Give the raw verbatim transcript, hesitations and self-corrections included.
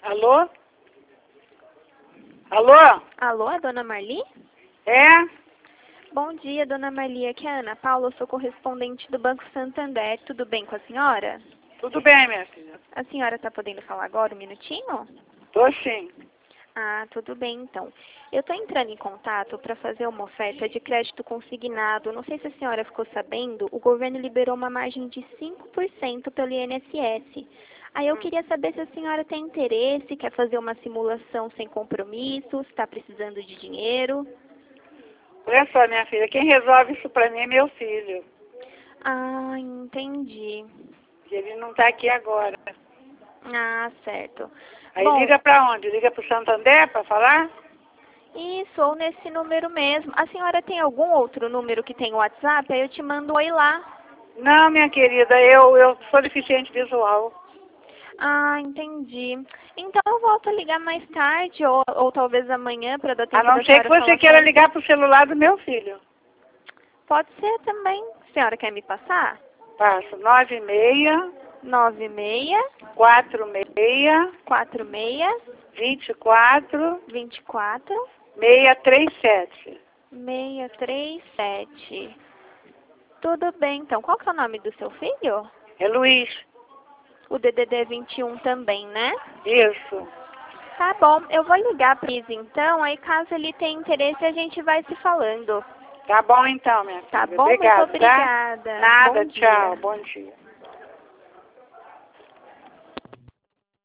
Alô? Alô? Alô, a dona Marli? É? Bom dia, dona Marli. Aqui é a Ana Paula, eu sou correspondente do Banco Santander. Tudo bem com a senhora? Tudo bem, minha filha? A senhora está podendo falar agora um minutinho? Tô sim. Ah, tudo bem então. Eu estou entrando em contato para fazer uma oferta de crédito consignado. Não sei se a senhora ficou sabendo, o governo liberou uma margem de cinco por cento pelo I N S S. Aí eu queria saber se a senhora tem interesse, quer fazer uma simulação sem compromisso, está precisando de dinheiro. Olha só, minha filha, quem resolve isso pra mim é meu filho. Ah, entendi. Ele não tá aqui agora. Ah, certo. Aí Bom, liga pra onde? Liga pro Santander pra falar? isso, ou nesse número mesmo. A senhora tem algum outro número que tem WhatsApp? Aí eu te mando um oi lá. Não, minha querida, eu, eu sou deficiente visual. Ah, entendi. Então eu volto a ligar mais tarde, ou, ou talvez amanhã, para dar A tempo não da ser que senhora você falar queira com... ligar pro celular do meu filho. Pode ser também. A senhora quer me passar? Passo nove seis, nove seis, quatro seis, quatro seis, vinte e quatro, vinte e quatro, seis três sete. seis três sete. Tudo bem, então. Qual que é o nome do seu filho? É Luiz. O D D D vinte e um também, né? Isso. Tá bom, eu vou ligar para ele então, aí caso ele tenha interesse a gente vai se falando. Tá bom então, minha filha. Tá bom? Obrigada, Muito obrigada. tá? Nada, Bom tchau. dia. Bom dia.